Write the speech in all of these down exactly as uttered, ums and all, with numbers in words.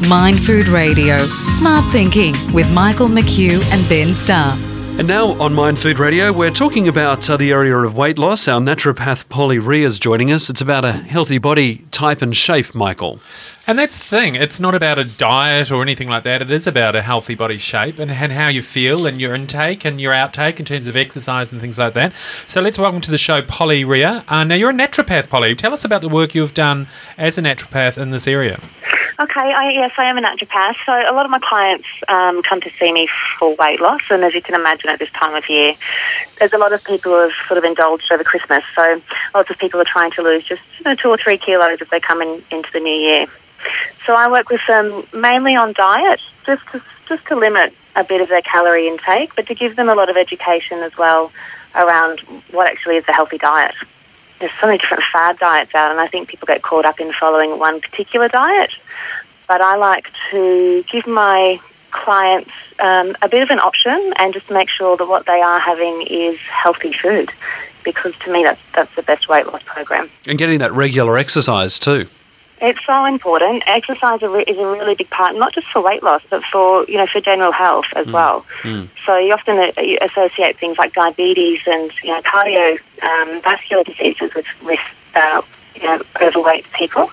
Mind Food Radio, Smart Thinking with Michael McHugh and Ben Starr. And now on Mind Food Radio, we're talking about uh, the area of weight loss. Our naturopath Polly Rea is joining us. It's about a healthy body type and shape, Michael. And that's the thing. It's not about a diet or anything like that. It is about a healthy body shape and, and how you feel and your intake and your outtake in terms of exercise and things like that. So let's welcome to the show Polly Rea. Uh, now, you're a naturopath, Polly. Tell us about the work you've done as a naturopath in this area. Okay, I, yes, I am a naturopath. So a lot of my clients um, come to see me for weight loss, and as you can imagine at this time of year, there's a lot of people who have sort of indulged over Christmas. So lots of people are trying to lose just you know, two or three kilos as they come in, into the new year. So I work with them mainly on diet, just to, just to limit a bit of their calorie intake, but to give them a lot of education as well around what actually is a healthy diet. There's so many different fad diets out, and I think people get caught up in following one particular diet. But I like to give my clients um, a bit of an option and just make sure that what they are having is healthy food, because to me that's that's the best weight loss program. And getting that regular exercise too. It's so important. Exercise is a really big part, not just for weight loss, but for you know for general health as mm. well. Mm. So you often associate things like diabetes and you know cardiovascular um, diseases with with uh, you know overweight people,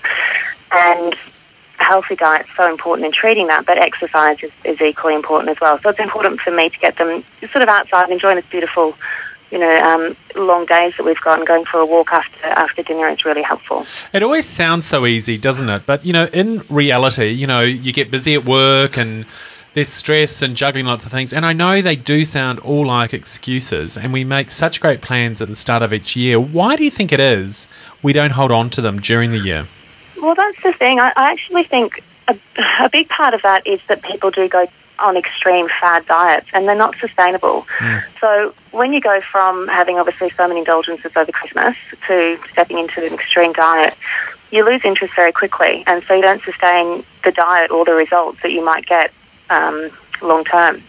and a healthy diet is so important in treating that, but exercise is, is equally important as well. So it's important for me to get them sort of outside, enjoying this beautiful, you know, um, long days that we've got, and going for a walk after after dinner is really helpful. It always sounds so easy, doesn't it? But, you know, in reality, you know, you get busy at work and there's stress and juggling lots of things. And I know they do sound all like excuses, and we make such great plans at the start of each year. Why do you think it is we don't hold on to them during the year? Well, that's the thing. I, I actually think a, a big part of that is that people do go on extreme fad diets, and they're not sustainable. Mm. So when you go from having obviously so many indulgences over Christmas to stepping into an extreme diet, you lose interest very quickly, and so you don't sustain the diet or the results that you might get um, long term.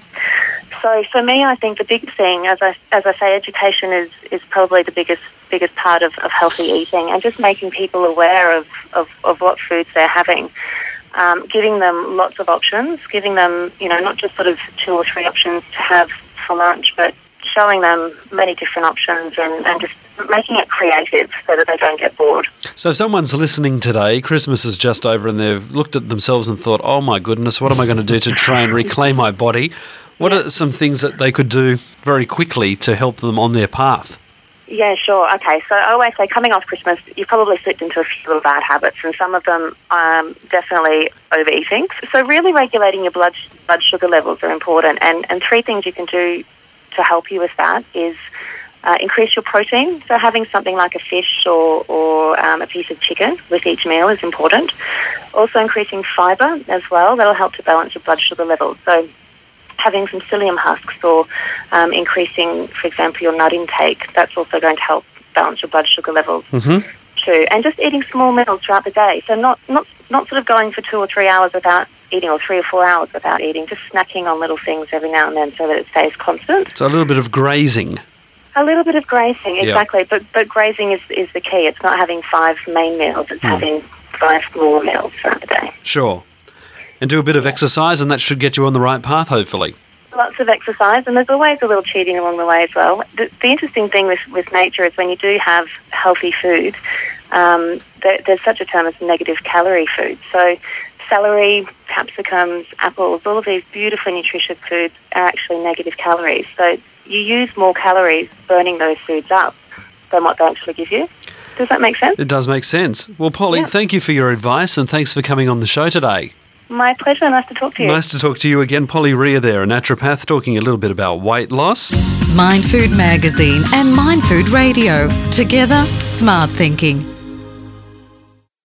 So for me, I think the big thing, as I as I say, education is, is probably the biggest biggest part of, of healthy eating, and just making people aware of, of, of what foods they're having. Um, giving them lots of options, giving them, you know, not just sort of two or three options to have for lunch, but showing them many different options and, and just making it creative so that they don't get bored. So if someone's listening today, Christmas is just over, and they've looked at themselves and thought, oh my goodness, what am I going to do to try and reclaim my body? What are some things that they could do very quickly to help them on their path? Yeah, sure. Okay, so I always say coming off Christmas, you've probably slipped into a few little bad habits, and some of them um, definitely overeating. So really regulating your blood blood sugar levels are important, and, and three things you can do to help you with that is uh, increase your protein. So having something like a fish or, or um, a piece of chicken with each meal is important. Also increasing fibre as well. That'll help to balance your blood sugar levels. So having some psyllium husks or um, increasing, for example, your nut intake, that's also going to help balance your blood sugar levels mm-hmm. too. And just eating small meals throughout the day. So not, not, not sort of going for two or three hours without eating, or three or four hours without eating, just snacking on little things every now and then so that it stays constant. So a little bit of grazing. A little bit of grazing, exactly. Yep. But but grazing is, is the key. It's not having five main meals, it's mm. having five small meals throughout the day. Sure. And do a bit of exercise, and that should get you on the right path, hopefully. Lots of exercise, and there's always a little cheating along the way as well. The, the interesting thing with, with nature is when you do have healthy food, um, there, there's such a term as negative calorie food. So celery, capsicums, apples, all of these beautifully nutritious foods are actually negative calories. So you use more calories burning those foods up than what they actually give you. Does that make sense? It does make sense. Well, Polly, yeah. Thank you for your advice, and thanks for coming on the show today. My pleasure. Nice to talk to you. Nice to talk to you again. Polly Rea there, a naturopath, talking a little bit about weight loss. Mind Food Magazine and Mind Food Radio. Together, smart thinking.